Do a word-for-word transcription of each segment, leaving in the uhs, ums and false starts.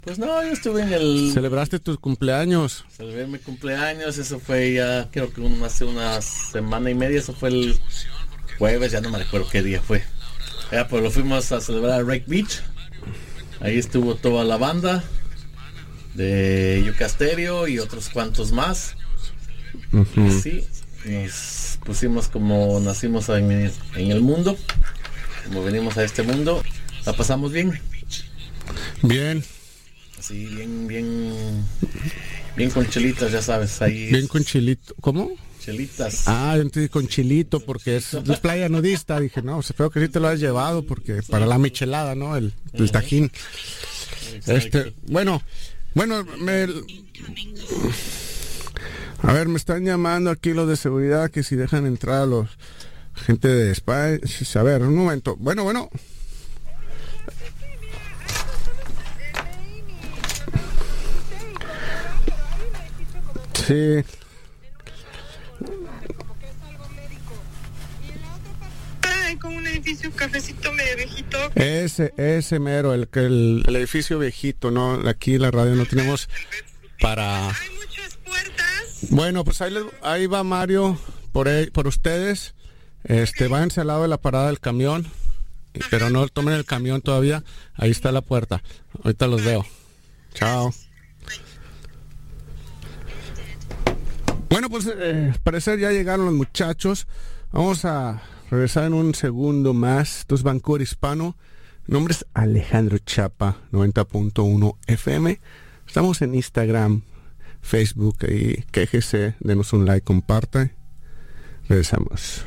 Pues no, yo estuve en el... ¿Celebraste tus cumpleaños? Celebré mi cumpleaños, eso fue ya, creo que un, hace una semana y media, eso fue el jueves, ya no me recuerdo qué día fue. Ya, pues lo fuimos a celebrar a Wreck Beach. Ahí estuvo toda la banda de Yuca Stereo y otros cuantos más. Uh-huh. Sí, nos pusimos como nacimos en, en el mundo, como venimos a este mundo. La pasamos bien. Bien. Sí, bien, bien, bien con chelitas, ya sabes, ahí. Bien con chilito, ¿cómo? Chelitas. Ah, yo entendí con chilito porque es de playa nudista. Dije, no, espero que sí te lo has llevado porque para la michelada, ¿no? El, el uh-huh. tajín. Exacto. Este, bueno, bueno, me, a ver, me están llamando aquí los de seguridad que si dejan entrar a los gente de España. A ver, un momento. Bueno, bueno. Sí. Con un edificio cafecito medio viejito. Ese, ese mero, el, el, el edificio viejito, ¿no? Aquí la radio no tenemos para... Hay muchas puertas. Bueno, pues ahí, les, ahí va Mario por, por ustedes. Este, okay. Váyanse al lado de la parada del camión. Ajá. Pero no tomen el camión todavía. Ahí está la puerta. Ahorita los veo. Chao. Bueno, pues eh, al parecer ya llegaron los muchachos. Vamos a regresar en un segundo más. Esto es Vancouver Hispano. Mi nombre es Alejandro Chapa, noventa punto uno F M. Estamos en Instagram, Facebook y quéjese, denos un like, comparta. Regresamos.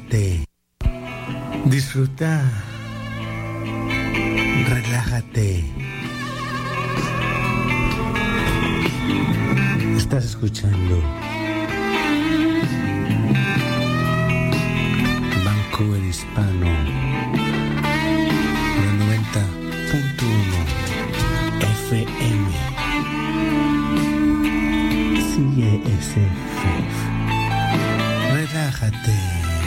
relájate, disfruta, relájate. Estás escuchando Vancouver Hispano, el noventa punto uno F M. Sigue ese fef. Relájate.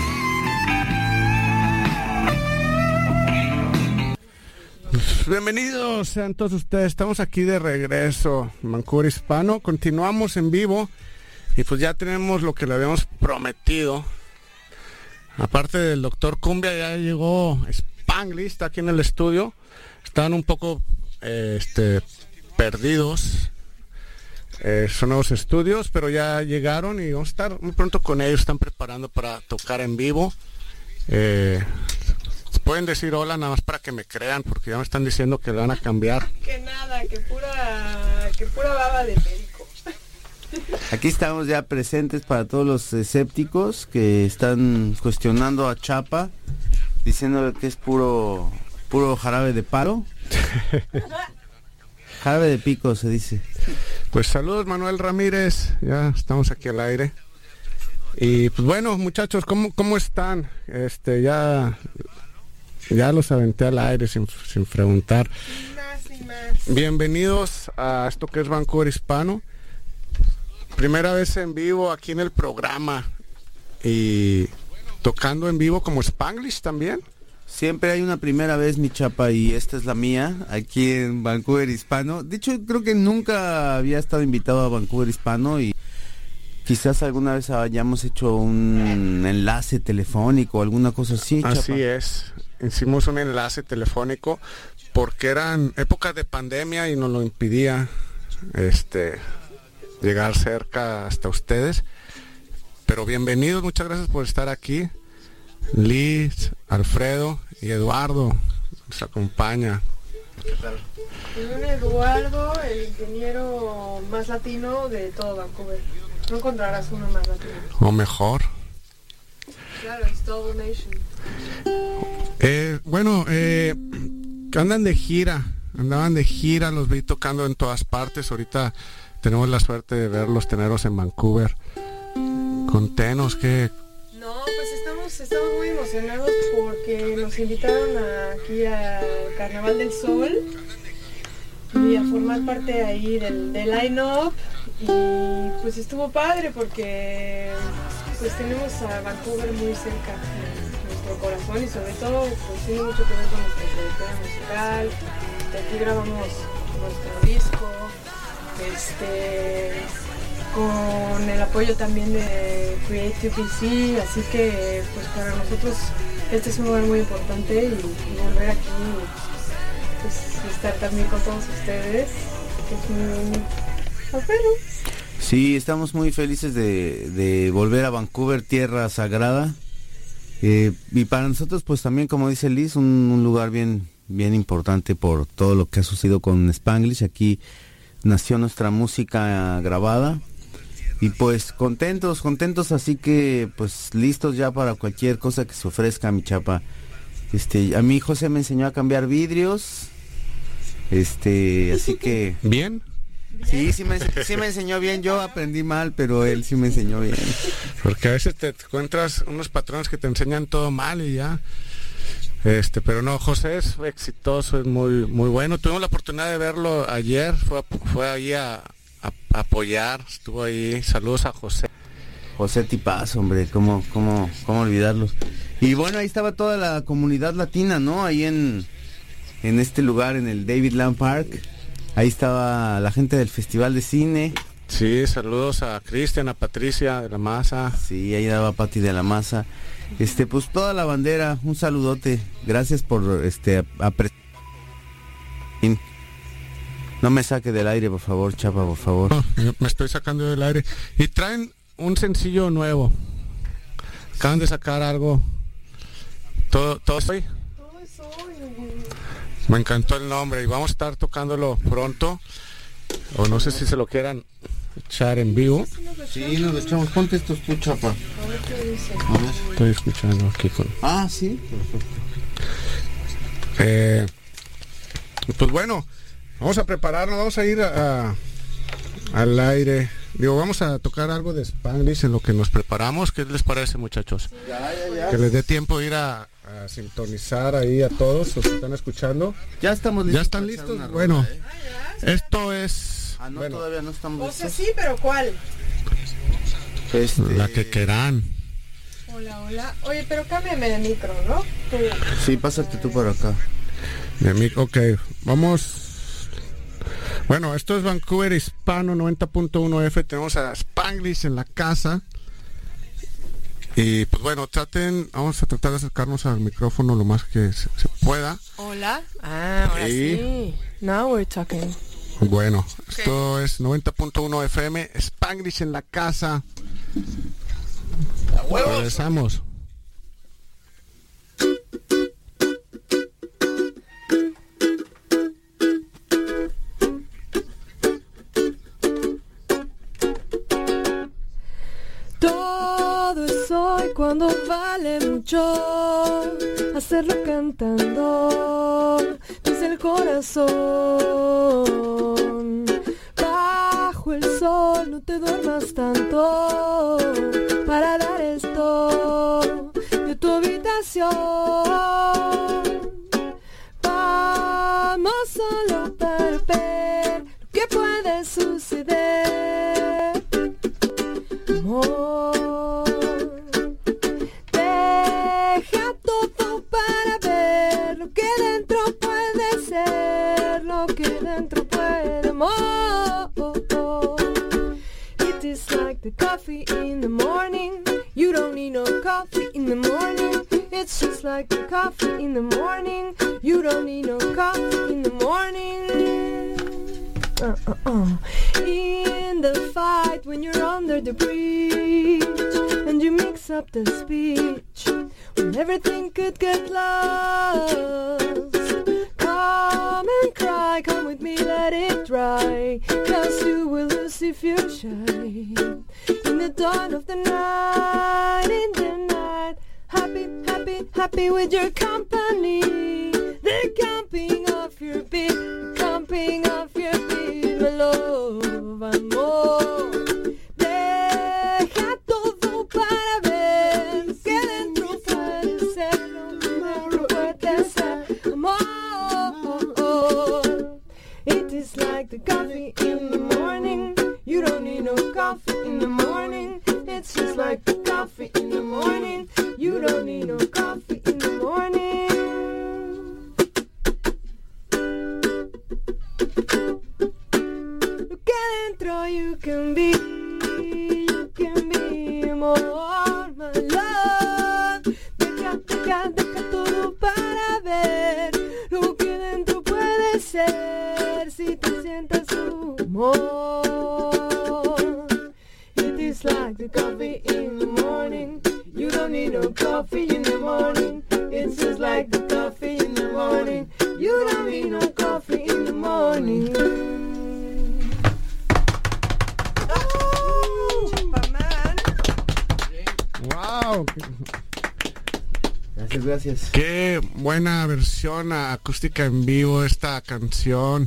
Bienvenidos sean todos ustedes, estamos aquí de regreso, Vancouver Hispano, continuamos en vivo y pues ya tenemos lo que le habíamos prometido. Aparte del doctor Cumbia, ya llegó Spanglish, está aquí en el estudio, están un poco eh, este, perdidos, eh, son nuevos estudios, pero ya llegaron y vamos a estar muy pronto con ellos, están preparando para tocar en vivo. Eh, Pueden decir hola nada más para que me crean, porque ya me están diciendo que le van a cambiar. Que nada, que pura, que pura baba de perico. Aquí estamos ya presentes para todos los escépticos que están cuestionando a Chapa, diciéndole que es puro, puro jarabe de palo. Jarabe de pico se dice. Pues saludos Manuel Ramírez, ya estamos aquí al aire. Y pues bueno, muchachos, ¿cómo, cómo están? Este, ya... Ya los aventé al aire sin, sin preguntar. Sin más, sin más. Bienvenidos a esto que es Vancouver Hispano. Primera vez en vivo aquí en el programa. Y tocando en vivo como Spanglish también. Siempre hay una primera vez, mi Chapa, y esta es la mía, aquí en Vancouver Hispano. De hecho, creo que nunca había estado invitado a Vancouver Hispano y quizás alguna vez hayamos hecho un enlace telefónico o alguna cosa así, Chapa. Así es. Hicimos un enlace telefónico porque eran épocas de pandemia y nos lo impidía este llegar cerca hasta ustedes. Pero bienvenidos, muchas gracias por estar aquí. Liz, Alfredo y Eduardo nos acompaña. ¿Qué tal? Un Eduardo, el ingeniero más latino de todo Vancouver. No encontrarás uno más latino. O mejor. Claro, it's Double Nation. Eh, bueno, eh, andan de gira, andaban de gira, los vi tocando en todas partes. Ahorita tenemos la suerte de verlos, tenerlos en Vancouver. Contenos, que No, pues estamos, estamos muy emocionados porque nos invitaron a, aquí al Carnaval del Sol y a formar parte ahí del, del line-up, y pues estuvo padre porque pues tenemos a Vancouver muy cerca de nuestro corazón y sobre todo pues tiene mucho que ver con nuestra trayectoria musical. De aquí grabamos nuestro disco, este, con el apoyo también de Creative B C, así que pues para nosotros este es un lugar muy importante y, y volver aquí, pues estar también con todos ustedes, que es muy afuera. Sí, estamos muy felices de, de volver a Vancouver, tierra sagrada. Eh, y para nosotros, pues también, como dice Liz, un, un lugar bien, bien importante por todo lo que ha sucedido con Spanglish. Aquí nació nuestra música grabada. Y pues contentos, contentos, así que pues listos ya para cualquier cosa que se ofrezca, mi Chapa. Este, a mí José me enseñó a cambiar vidrios. Este, así que... ¿Bien? Sí, sí me, sí me enseñó bien. Yo aprendí mal, pero él sí me enseñó bien. Porque a veces te encuentras unos patrones que te enseñan todo mal y ya. Este, pero no, José es exitoso, es muy muy bueno. Tuvimos la oportunidad de verlo ayer, fue, fue ahí a, a, a apoyar, estuvo ahí. Saludos a José. José tipazo, hombre, cómo, cómo, cómo olvidarlos. Y bueno, ahí estaba toda la comunidad latina, ¿no? Ahí en, en este lugar, en el David Lamb Park. Ahí estaba la gente del Festival de Cine. Sí, saludos a Cristian, a Patricia de la Maza. Sí, ahí daba Pati de la Maza. Este, pues toda la bandera, un saludote. Gracias por este apre... No me saque del aire, por favor, Chapa, por favor. No, me estoy sacando del aire. Y traen un sencillo nuevo. Acaban de sacar algo. Todo, todo soy. Me encantó el nombre y vamos a estar tocándolo pronto. O no sé si se lo quieran echar en vivo. Sí, nos lo echamos. Ponte estos tú, Chapa. A ver qué dice. A ver. Estoy escuchando aquí con... Ah, sí. Perfecto. Eh, pues bueno, vamos a prepararnos, vamos a ir a, a, al aire. Digo, vamos a tocar algo de Spanglish en lo que nos preparamos. ¿Qué les parece, muchachos? Ya, ya, ya. Que les dé tiempo de ir a, a sintonizar ahí a todos los que están escuchando. Ya estamos listos. ¿Ya están para echar listos? una Bueno, rola, ¿eh? esto es... Ah, no, bueno, todavía no estamos O sea, listos. sí, pero ¿cuál? Este... la que quieran. Hola, hola. Oye, pero cámbiame de micro, ¿no? Tú. Sí, pásate tú para acá. De mí, ok, vamos. Bueno, esto es Vancouver Hispano noventa punto uno F. Tenemos a Spanglish en la casa. Y pues bueno, traten, vamos a tratar de acercarnos al micrófono lo más que se, se pueda. Hola. Ah, ahora Sí. sí. Now we're talking. Bueno, esto es noventa punto uno F M, Spanglish en la casa. Regresamos. Todo es hoy cuando vale mucho hacerlo cantando desde el corazón. Bajo el sol no te duermas tanto para dar esto de tu habitación. Vamos solo para ver lo que puede suceder. Amor, deja todo para ver lo que dentro puede ser, lo que dentro puede, amor. It is like the coffee in the morning. You don't need no coffee in the morning. It's just like the coffee in the morning. You don't need no coffee in the morning. Uh, uh, uh. In the fight when you're under the bridge and you mix up the speech when everything could get lost, come and cry, come with me, let it dry, cause you will lose if you're shy. In the dawn of the night, in the night, happy, happy, happy with your company. The camping of your beat, camping of your beat, my love, amor. Deja todo para ver lo que dentro puede ser, lo que dentro puede ser, amor. It is like the coffee in the morning. You don't need no coffee in the morning. It's just like the coffee in the morning. You don't need no coffee in the morning. Look adentro, you can be, you can be more, my love. Deja, deja, deja todo para ver lo que dentro puede ser si te sientas su amor. It is like the coffee in the morning. You don't need no coffee in the morning. It's just like the coffee in the morning. You don't need no coffee in the morning. Oh, Chapaman. Wow, Gracias, gracias. qué buena versión acústica en vivo de esta canción.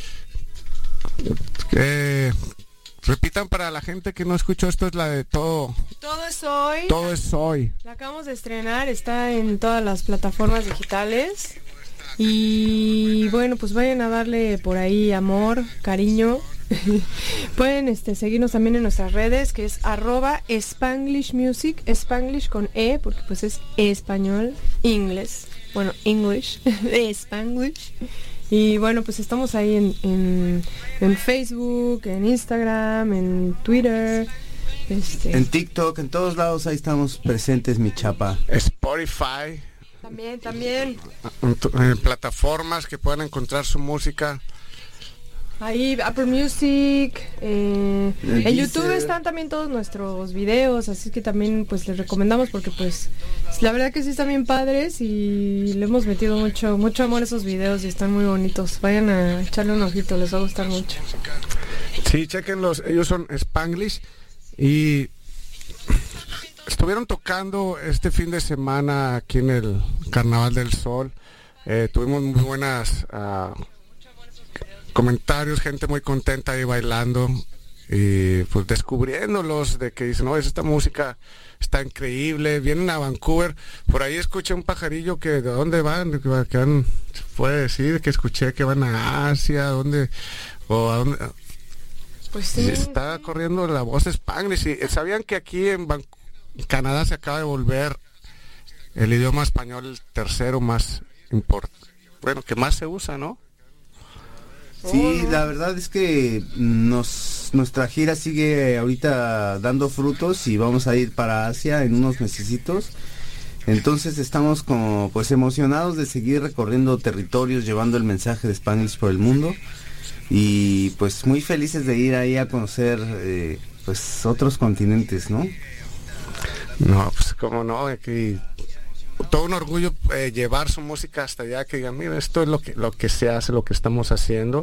Eh, repitan para la gente que no escuchó, esto es la de todo, Todo es hoy. todo es hoy. La acabamos de estrenar, está en todas las plataformas digitales. Y bueno, pues vayan a darle por ahí amor, cariño. Pueden este, seguirnos también en nuestras redes, que es arroba Spanglish Music, Spanglish con E, porque pues es español, inglés, bueno, English, Spanglish. Y bueno, pues estamos ahí en, en, en Facebook, en Instagram, en Twitter. Este, En TikTok, en todos lados, ahí estamos presentes, mi Chapa. Spotify, también, también. en, en plataformas que puedan encontrar su música. Ahí, Apple Music, eh, El en YouTube Deezer. están también todos nuestros videos, así que también pues les recomendamos porque pues la verdad que sí están bien padres y le hemos metido mucho mucho amor a esos videos y están muy bonitos. Vayan a echarle un ojito, les va a gustar mucho. Sí, chequenlos, ellos son Spanglish y estuvieron tocando este fin de semana aquí en el Carnaval del Sol. Eh, tuvimos muy buenas uh, comentarios, gente muy contenta ahí bailando y pues descubriéndolos, de que dicen, no, esta música está increíble. Vienen a Vancouver, por ahí escuché un pajarillo que de dónde van, que van, se puede decir que escuché que van a Asia, dónde o a dónde. Pues sí, está sí. corriendo la voz de Spanglish. Y sabían que aquí en Van- Canadá se acaba de volver el idioma español el tercero más importante, bueno, que más se usa, ¿no? Sí, la verdad es que nos nuestra gira sigue ahorita dando frutos y vamos a ir para Asia en unos mesecitos. Entonces estamos como pues emocionados de seguir recorriendo territorios, llevando el mensaje de Spanglish por el mundo y pues muy felices de ir ahí a conocer eh, pues otros continentes, ¿no? No, pues cómo no, aquí todo un orgullo eh, llevar su música hasta allá, que digan, mira, esto es lo que lo que se hace, lo que estamos haciendo.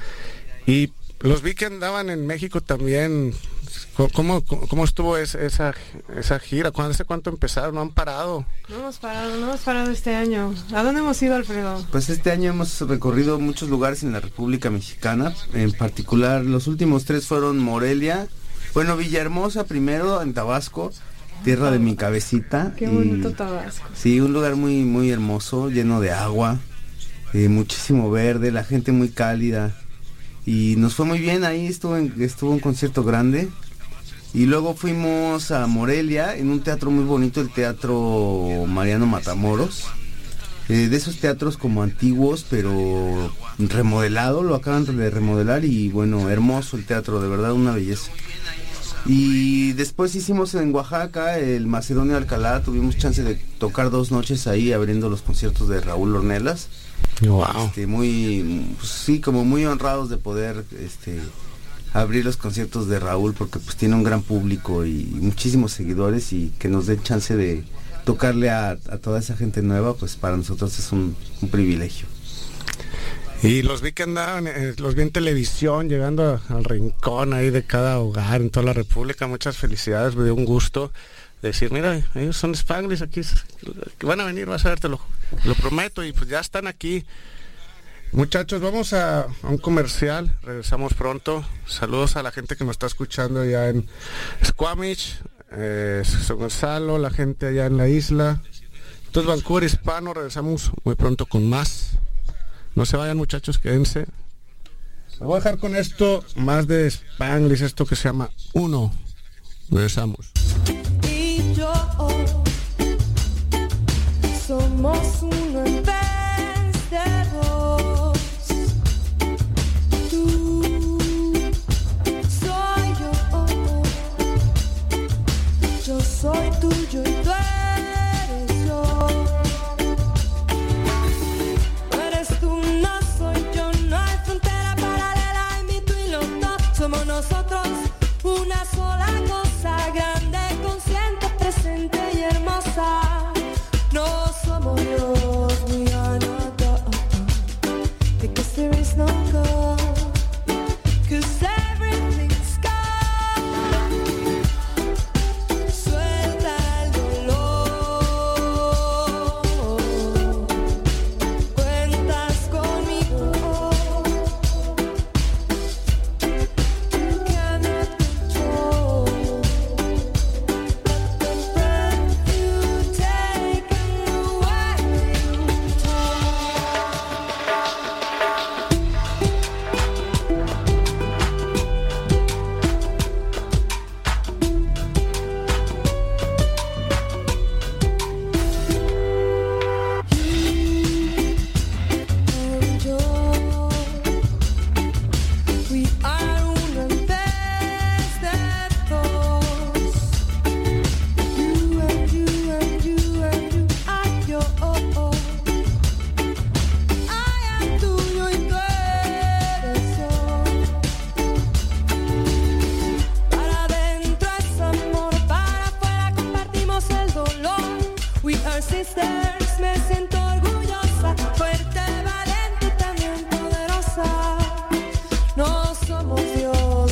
Y los vi que andaban en México también. ¿Cómo, cómo, cómo estuvo esa, esa, esa gira? ¿Cuándo, ¿Hace cuánto empezaron? ¿No han parado? No hemos parado, no hemos parado este año. ¿A dónde hemos ido, Alfredo? Pues este año hemos recorrido muchos lugares en la República Mexicana, en particular los últimos tres fueron Morelia, bueno, Villahermosa primero, en Tabasco, tierra de mi cabecita. Qué y, bonito Tabasco. Sí, un lugar muy muy hermoso, lleno de agua, eh, muchísimo verde, la gente muy cálida y nos fue muy bien. Ahí estuvo en, estuvo un concierto grande y luego fuimos a Morelia en un teatro muy bonito, el Teatro Mariano Matamoros, eh, de esos teatros como antiguos pero remodelado, lo acaban de remodelar y bueno, hermoso el teatro, de verdad una belleza. Y después hicimos en Oaxaca el Macedonio Alcalá, tuvimos chance de tocar dos noches ahí abriendo los conciertos de Raúl Ornelas. Wow. Este, muy, pues, sí, como muy honrados de poder este, abrir los conciertos de Raúl porque pues tiene un gran público y muchísimos seguidores y que nos den chance de tocarle a, a toda esa gente nueva, pues para nosotros es un, un privilegio. Y los vi que andaban, eh, los vi en televisión, llegando a, al rincón ahí de cada hogar en toda la República. Muchas felicidades, me dio un gusto decir, mira, ellos son Spanglish, aquí que van a venir, vas a ver, te lo, lo prometo, y pues ya están aquí. Muchachos, vamos a, a un comercial, regresamos pronto. Saludos a la gente que nos está escuchando allá en Squamish, eh, San Gonzalo, la gente allá en la isla. Entonces, Vancouver Hispano, regresamos muy pronto con más. No se vayan, muchachos, quédense. Les voy a dejar con esto más de Spanglish, esto que se llama Uno. Regresamos. Y yo somos uno en vez de dos. Tú soy yo, yo soy tuyo y tú eres yo. Somos nosotros una sola cosa, grande, consciente, presente y hermosa. No somos Dios, we are not God, because there is no God, cause everything's God. Suelta el dolor, cuentas conmigo. Sisters, me siento orgullosa, fuerte, valiente y también poderosa. No somos Dios,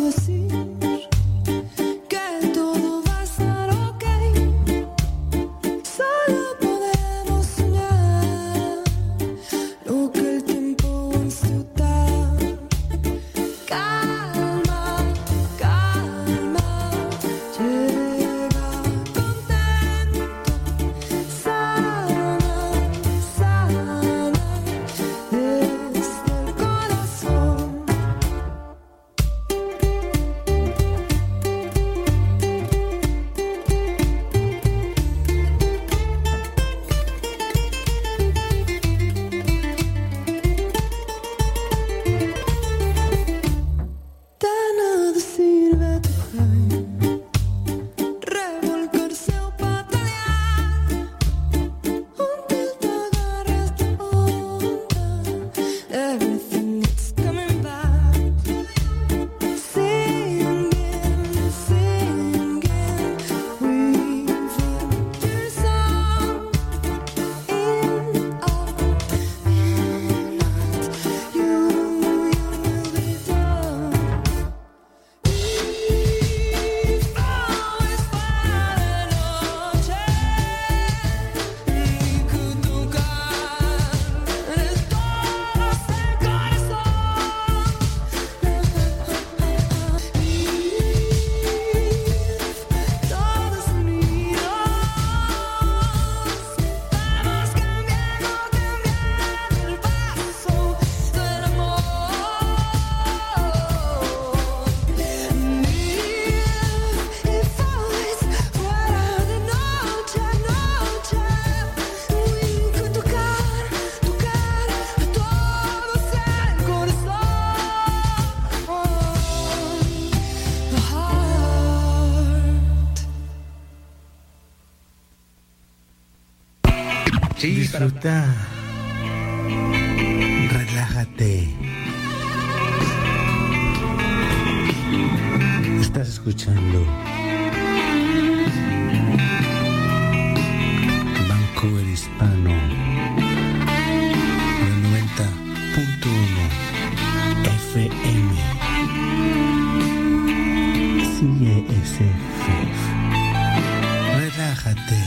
decir que todo va a estar ok. Solo podemos soñar lo que el tiempo wants to die. Calma, calma, llega contento, sana, sana, desde el corazón. De nada sirve tu cry, revolcarse o patalear, until te agarras de onda. Everything is coming back. Singing, singing, weaving your song in our midnight. You, you will be done. If always fuera de noche, ni que tocar el toros del corazón. Y todos unidos vamos cambiando, cambiando el paso del amor. If always fuera de noche, noche, we could tocar, tocar a todos el corazón. The heart. Disfruta. Relájate. Estás escuchando Vancouver Hispano por el noventa punto uno F M. Sigue ese fef. Relájate.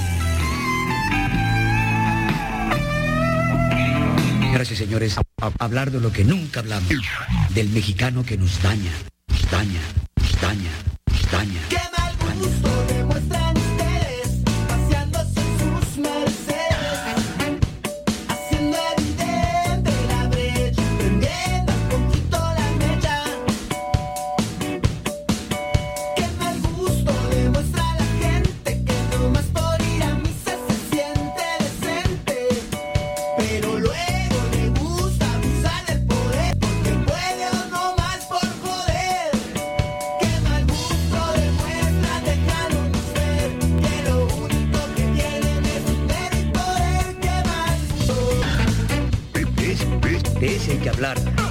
Gracias, señores. A- a- hablar de lo que nunca hablamos. Del mexicano que nos daña, nos daña, nos daña, nos daña. Qué mal gusto demuestran ustedes, paseándose en sus Mercedes, haciendo evidente la brecha, prendiendo un poquito la mecha. Qué mal gusto demuestra la gente que nomás por ir a misa se siente decente, pero luego le gusta abusar del poder, porque puede o no más por joder. Qué mal gusto demuestra dejándonos ver que lo único que tienen es dinero y poder. Qué mal gusto. De ese hay que hablar.